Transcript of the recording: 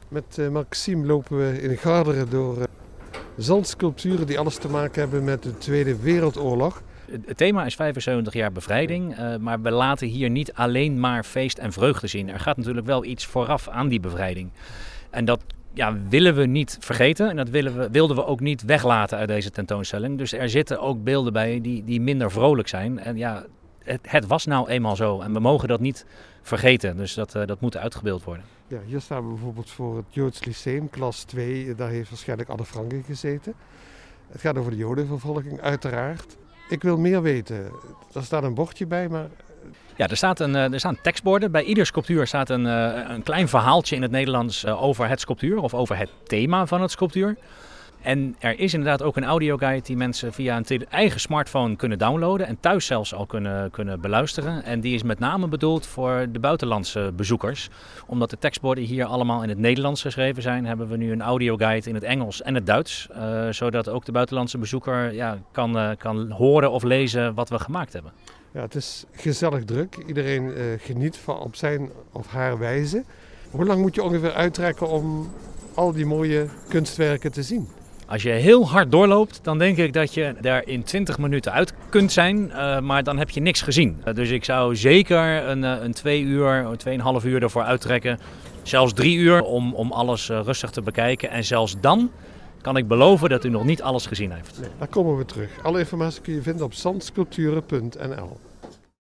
Met Maxime lopen we in Garderen door zandsculpturen die alles te maken hebben met de Tweede Wereldoorlog. Het thema is 75 jaar bevrijding, maar we laten hier niet alleen maar feest en vreugde zien. Er gaat natuurlijk wel iets vooraf aan die bevrijding. En dat willen we niet vergeten en dat wilden we ook niet weglaten uit deze tentoonstelling. Dus er zitten ook beelden bij die minder vrolijk zijn. En ja, het was nou eenmaal zo en we mogen dat niet vergeten. Dus dat moet uitgebeeld worden. Ja, hier staan we bijvoorbeeld voor het Joods Lyceum, klas 2. Daar heeft waarschijnlijk Anne Frank in gezeten. Het gaat over de Jodenvervolging, uiteraard. Ik wil meer weten. Er staat een bordje bij, maar... Ja, er staan tekstborden. Bij ieder sculptuur staat een klein verhaaltje in het Nederlands over het sculptuur of over het thema van het sculptuur. En er is inderdaad ook een audioguide die mensen via een eigen smartphone kunnen downloaden en thuis zelfs al kunnen beluisteren. En die is met name bedoeld voor de buitenlandse bezoekers. Omdat de tekstborden hier allemaal in het Nederlands geschreven zijn, hebben we nu een audioguide in het Engels en het Duits. Zodat ook de buitenlandse bezoeker kan horen of lezen wat we gemaakt hebben. Ja, het is gezellig druk. Iedereen geniet van op zijn of haar wijze. Hoe lang moet je ongeveer uittrekken om al die mooie kunstwerken te zien? Als je heel hard doorloopt, dan denk ik dat je daar in 20 minuten uit kunt zijn, maar dan heb je niks gezien. Dus ik zou zeker een 2 uur, 2,5 uur ervoor uittrekken. Zelfs 3 uur om alles rustig te bekijken. En zelfs dan kan ik beloven dat u nog niet alles gezien heeft. Nee, daar komen we terug. Alle informatie kun je vinden op zandsculpturen.nl.